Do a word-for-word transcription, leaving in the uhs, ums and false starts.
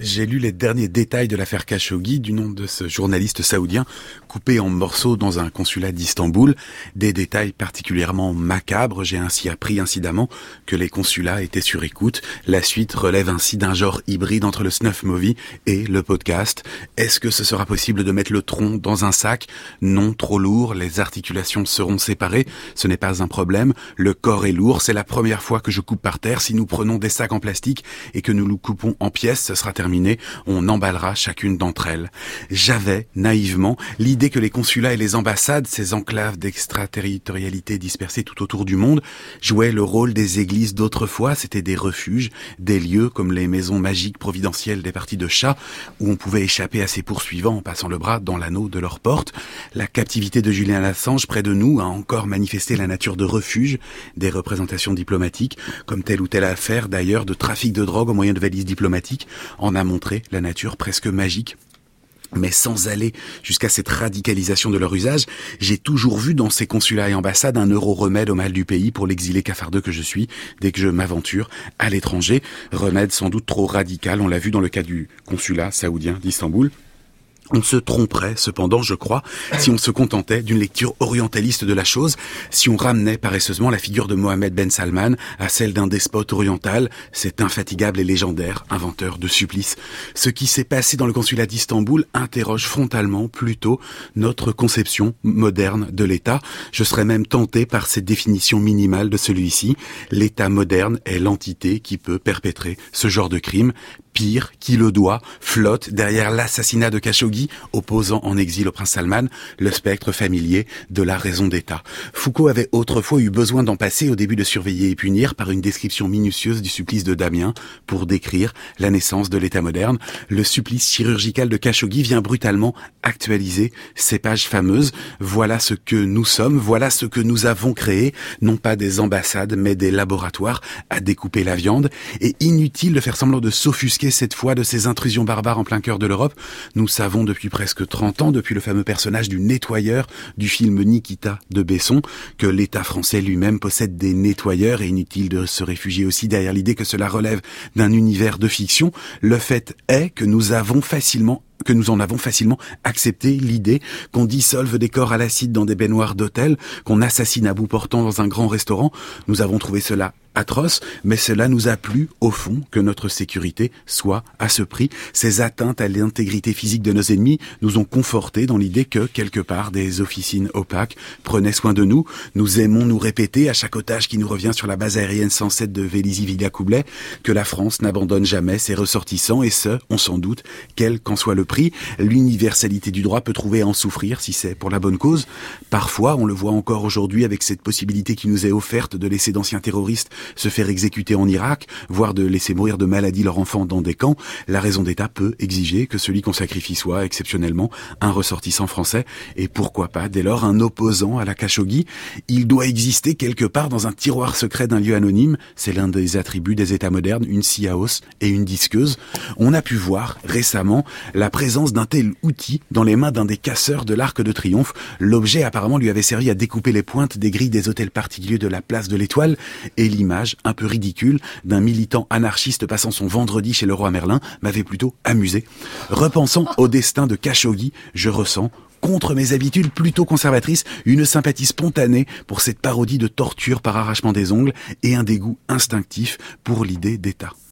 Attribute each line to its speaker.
Speaker 1: J'ai lu les derniers détails de l'affaire Khashoggi du nom de ce journaliste saoudien coupé en morceaux dans un consulat d'Istanbul. Des détails particulièrement macabres. J'ai ainsi appris incidemment que les consulats étaient sur écoute. La suite relève ainsi d'un genre hybride entre le snuff movie et le podcast. Est-ce que ce sera possible de mettre le tronc dans un sac? Non, trop lourd. Les articulations seront séparées. Ce n'est pas un problème. Le corps est lourd. C'est la première fois que je coupe par terre. Si nous prenons des sacs en plastique et que nous le coupons en pièces, ce sera terminé. On emballera chacune d'entre elles. J'avais, naïvement, l'idée que les consulats et les ambassades, ces enclaves d'extraterritorialité dispersées tout autour du monde, jouaient le rôle des églises d'autrefois. C'était des refuges, des lieux comme les maisons magiques providentielles des parties de chats, où on pouvait échapper à ses poursuivants en passant le bras dans l'anneau de leur porte. La captivité de Julian Assange près de nous a encore manifesté la nature de refuge des représentations diplomatiques, comme telle ou telle affaire d'ailleurs de trafic de drogue au moyen de valises diplomatiques, en a montré la nature presque magique. Mais sans aller jusqu'à cette radicalisation de leur usage, j'ai toujours vu dans ces consulats et ambassades un euro-remède au mal du pays pour l'exilé cafardeux que je suis dès que je m'aventure à l'étranger. Remède sans doute trop radical, on l'a vu dans le cas du consulat saoudien d'Istanbul. On se tromperait, cependant, je crois, si on se contentait d'une lecture orientaliste de la chose, si on ramenait paresseusement la figure de Mohammed Ben Salman à celle d'un despote oriental, cet infatigable et légendaire inventeur de supplices. Ce qui s'est passé dans le consulat d'Istanbul interroge frontalement, plutôt, notre conception moderne de l'État. Je serais même tenté par cette définition minimale de celui-ci. L'État moderne est l'entité qui peut perpétrer ce genre de crime. Pire, qui le doit, flotte derrière l'assassinat de Khashoggi, opposant en exil au prince Salman le spectre familier de la raison d'État. Foucault avait autrefois eu besoin d'en passer au début de Surveiller et punir par une description minutieuse du supplice de Damien pour décrire la naissance de l'État moderne. Le supplice chirurgical de Khashoggi vient brutalement actualiser ces pages fameuses. Voilà ce que nous sommes, voilà ce que nous avons créé, non pas des ambassades mais des laboratoires à découper la viande. Et inutile de faire semblant de s'offusquer cette fois de ces intrusions barbares en plein cœur de l'Europe. Nous savons depuis presque trente ans, depuis le fameux personnage du nettoyeur du film Nikita de Besson, que l'État français lui-même possède des nettoyeurs, et inutile de se réfugier aussi derrière l'idée que cela relève d'un univers de fiction. Le fait est que nous avons facilement que nous en avons facilement accepté l'idée qu'on dissolve des corps à l'acide dans des baignoires d'hôtel, qu'on assassine à bout portant dans un grand restaurant. Nous avons trouvé cela atroce, mais cela nous a plu, au fond, que notre sécurité soit à ce prix. Ces atteintes à l'intégrité physique de nos ennemis nous ont confortés dans l'idée que, quelque part, des officines opaques prenaient soin de nous. Nous aimons nous répéter, à chaque otage qui nous revient sur la base aérienne cent sept de Vélizy-Villacoublay, que la France n'abandonne jamais ses ressortissants, et ce, on s'en doute, quel qu'en soit le prix. L'universalité du droit peut trouver à en souffrir si c'est pour la bonne cause. Parfois, on le voit encore aujourd'hui avec cette possibilité qui nous est offerte de laisser d'anciens terroristes se faire exécuter en Irak, voire de laisser mourir de maladie leurs enfants dans des camps. La raison d'État peut exiger que celui qu'on sacrifie soit, exceptionnellement, un ressortissant français, et pourquoi pas, dès lors, un opposant à la Khashoggi. Il doit exister quelque part dans un tiroir secret d'un lieu anonyme. C'est l'un des attributs des États modernes, une scie à os et une disqueuse. On a pu voir, récemment, la présence d'un tel outil dans les mains d'un des casseurs de l'Arc de Triomphe. L'objet apparemment lui avait servi à découper les pointes des grilles des hôtels particuliers de la place de l'Étoile, et l'image un peu ridicule d'un militant anarchiste passant son vendredi chez le roi Merlin m'avait plutôt amusé. Repensant au destin de Khashoggi, je ressens, contre mes habitudes plutôt conservatrices, une sympathie spontanée pour cette parodie de torture par arrachement des ongles et un dégoût instinctif pour l'idée d'État.